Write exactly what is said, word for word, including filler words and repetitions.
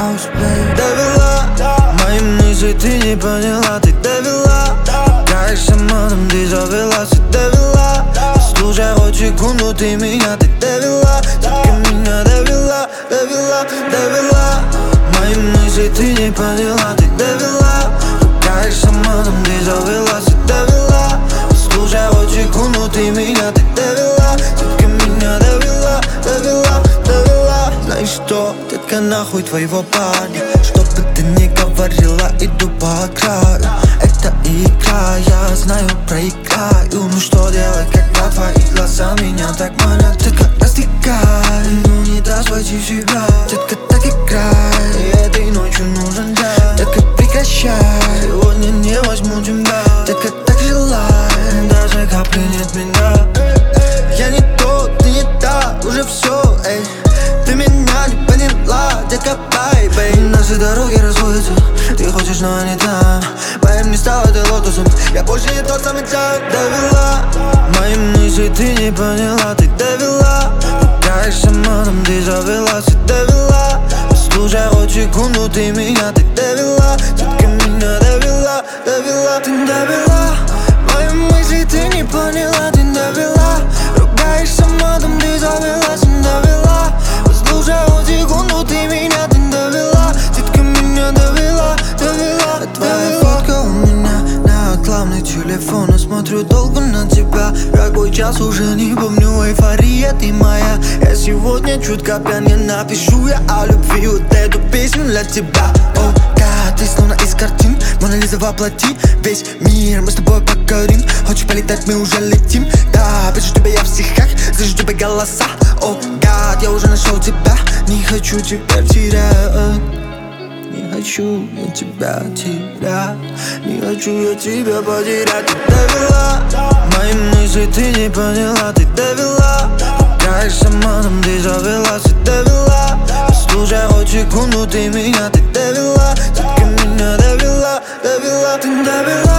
house, babe. Довела мои мысли, ты не поняла, ты довела. Как самолетом ты завелась и довела. Слушай, хоть секунду ты меня, ты довела. Только меня довела, довела, довела. Мои мысли ты не поняла, ты довела. Как самолетом ты завелась и довела. Слушай, хоть секунду ты меня, ты довела. Только меня довела, довела, довела. Знаешь что, детка, нахуй твоего парня. Что бы ты ни говорила, иду по краю. Это игра, я знаю, проиграю. Ну что делать, когда твои глаза меня так манят? Детка, растекай, ну не дашь войти в себя. Детка, так играй, этой ночью нужен я. Детка, прекращай, сегодня не возьму тебя. Детка, так желай, даже капли нет меня. Я не тот, ты не та, уже все, эй. Ты меня не поняла, детка, бай, бай. Наши дороги расходятся, ты хочешь, но я не там. Поверь, не стала ты лотосом, я больше не тот самый человек. Довела мои мысли, ты не поняла, ты довела. Как самолетом ты завелась и довела. Слушай, хоть секунду ты меня, ты довела. Только меня довела, довела, ты довела. Мои мысли ты не поняла, ты довела. Ругаешься матом, ты завелась и довела. Послушай, хоть секунду ты меня, ты довела. Детка, меня довела, довела, твоя фотка у меня на рекламный телефон. Я смотрю долго на тебя, какой час уже не помню. Эйфория ты моя, я сегодня чутка пьян. Я напишу я о любви вот эту песню для тебя. О, God, ты словно из картин, Мона Лиза воплоти весь мир, мы с тобой покорим. Хочешь полетать, мы уже летим. Да, пишу тебя я в стихах, слышу тебя голоса. О, God, я уже нашел тебя, не хочу тебя терять. Не хочу я тебя терять, не хочу я тебя потерять. Ты довела мои мысли, ты не поняла, ты довела. Как самолетом ты завелась и довела. Слушай, хоть секунду ты меня, ты довела. Только меня довела, довела, ты довела.